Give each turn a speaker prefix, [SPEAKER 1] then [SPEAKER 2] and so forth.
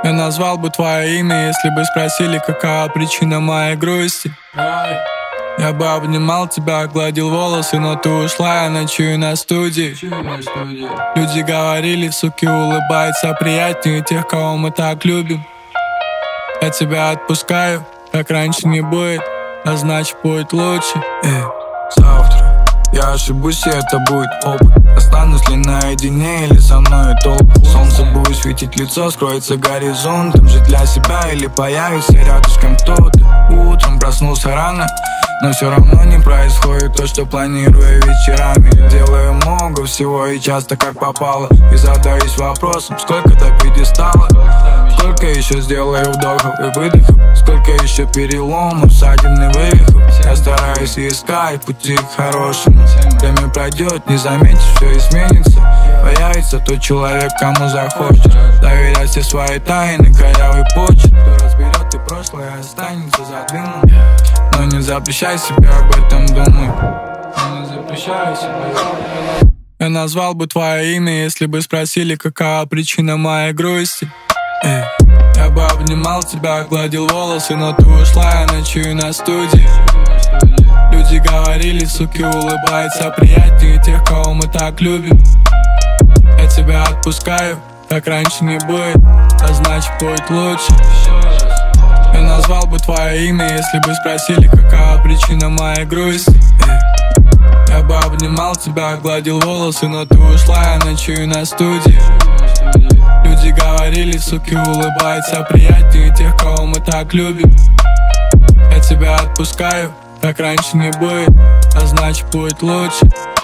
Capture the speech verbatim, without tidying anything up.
[SPEAKER 1] Я назвал бы твое имя, если бы спросили, какова причина моей грусти. Я бы обнимал тебя, гладил волосы, но ты ушла, я ночую на студии. Люди говорили, суки, улыбается приятнее тех, кого мы так любим. Я тебя отпускаю, как раньше не будет, а значит будет лучше.
[SPEAKER 2] Эй, завтра я ошибусь, и это будет опыт. Останусь ли наедине или со мной толпа? Солнце будет светить лицо, скроется горизонтом. Жить для себя или появится рядышком кто-то. Утром проснулся рано, но все равно не происходит то, что планирую вечерами. Делаю много всего и часто как попало, и задаюсь вопросом, сколько до пьедестала. Сколько еще сделаю вдохов и выдохов, сколько еще переломов, ссадин и вывихов. Я стараюсь искать пути к хорошему. Время пройдет, не заметишь, все изменится. Появится тот человек, кому захочешь доверять все свои тайны, корявый почерк. Кто разберет и прошлое, останется за дымом. Но не запрещай себе об этом думать. Но не запрещай себе.
[SPEAKER 1] Я назвал бы твое имя, если бы спросили, какова причина моей грусти. Эй. Я бы обнимал тебя, гладил волосы, но ты ушла, я ночую на студии. Люди говорили, суки, улыбается приятнее тех, кого мы так любим. Я тебя отпускаю, как раньше не будет, а значит будет лучше. Я назвал бы твое имя, если бы спросили, какова причина моей грусти. Я бы обнимал тебя, гладил волосы, но ты ушла, я ночую на студии. Люди говорили, суки, улыбается приятнее тех, кого мы так любим. Я тебя отпускаю, как раньше не будет, а значит будет лучше.